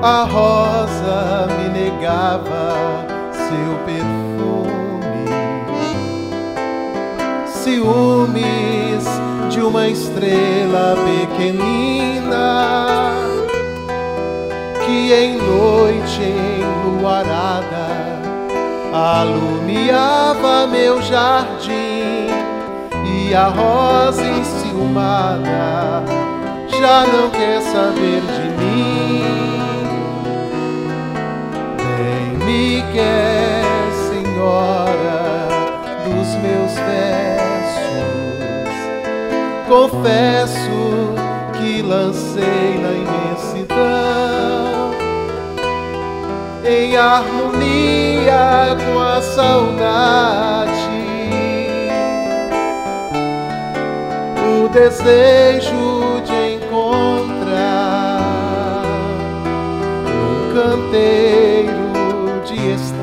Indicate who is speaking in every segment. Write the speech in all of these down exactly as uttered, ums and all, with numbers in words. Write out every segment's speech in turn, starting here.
Speaker 1: a rosa me negava seu perfume. Ciúmes de uma estrela pequenina que em noite enluarada alumiava meu jardim, e a rosa enciumada já não quer saber de mim. Nem me quer, senhora dos meus versos. Confesso que lancei na imensidão, em harmonia com a saudade, o desejo de encontrar num canteiro de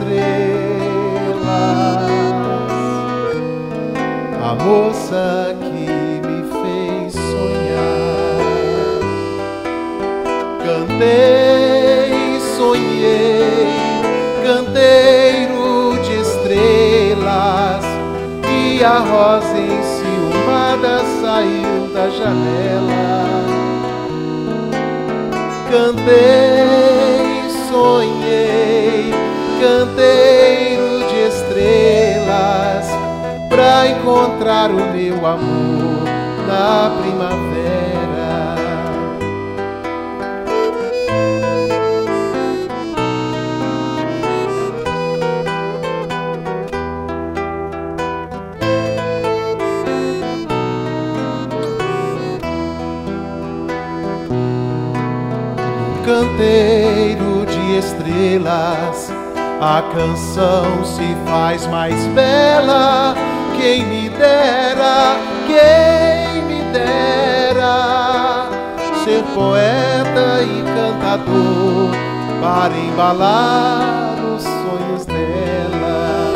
Speaker 1: estrelas a moça que me fez sonhar. Cantei, sonhei, canteiro de estrelas, e a rosa enciumada saiu da janela. Cantei, sonhei, canteiro de estrelas, pra encontrar o meu amor na primavera. Canteiro de estrelas, a canção se faz mais bela. Quem me dera, quem me dera ser poeta e cantador para embalar os sonhos dela.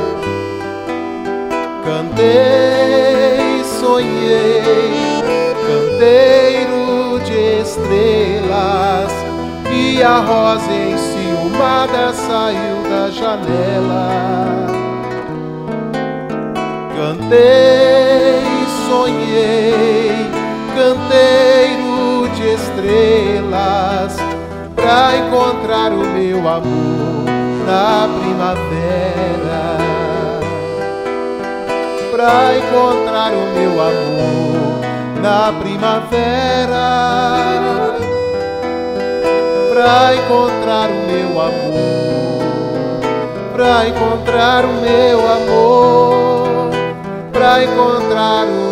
Speaker 1: Cantei, sonhei, canteiro de estrelas, e a rosa enciumada saiu da janela. Cantei, sonhei, canteiro de estrelas, pra encontrar o meu amor na primavera. Pra encontrar o meu amor na primavera. Pra encontrar o meu amor, pra encontrar o meu amor, pra encontrar o